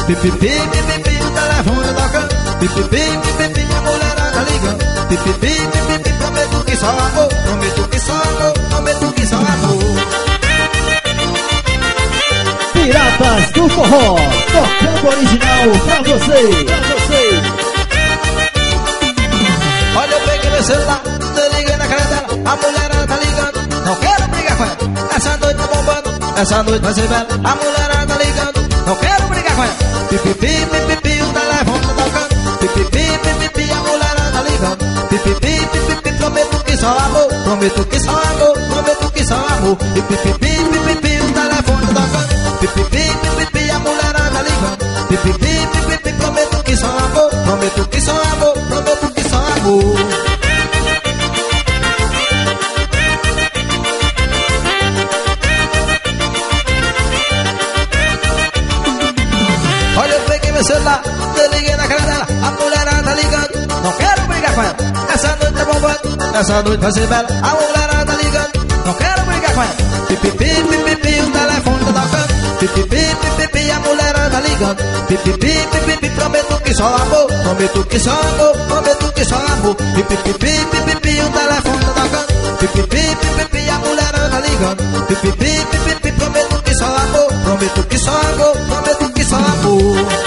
Pipipi, pipipi, o telefone tocando. Pipipi, pipipi, a mulherada ligando. Pipipi, pipipi, prometo que só amor. Prometo que só amor, prometo que só amor. Piratas do Forró, tocando original pra você, pra você. Olha, eu peguei meu celular, tô ligando na cara dela. A mulherada tá ligando, não quero brigar com ela. Essa noite tá bombando, essa noite vai ser bela. A mulherada tá ligando, não quero brigar com ela. Pipipi, pipipi, o telefone tá tocando. Pipipi, pipipi, a mulherada tá ligando. Pipipi, pipipi, prometo que só amor. Prometo que só amor, prometo que só amor. Pipipi, pipipi, o telefone tá tocando. Pipipi, pipipi, a mulherada ligando. Pipipi, pipipi, prometo que só amor. Prometo que só amor, prometo que só amor. Olha, eu peguei meu celular, eu liguei na cara dela. A mulherada tá ligando, não quero brigar com ela. Essa noite tá bombando, essa noite vai ser bela. A mulherada tá ligando, não quero brigar com ela. Pipipi, pipipi, o telefone tá tocando. Pipipi, pipipi, a mulherada tá ligando. Pipipi, pipipi, prometo que só amor. Prometo que só amor, prometo que só amor. Pipipi, pipipi, o telefone tá tocando. Pipipi, pipipi, a mulherada tá ligando. Pipipi, pipipi, prometo que só amor. Prometo que só amor, prometo que só amor.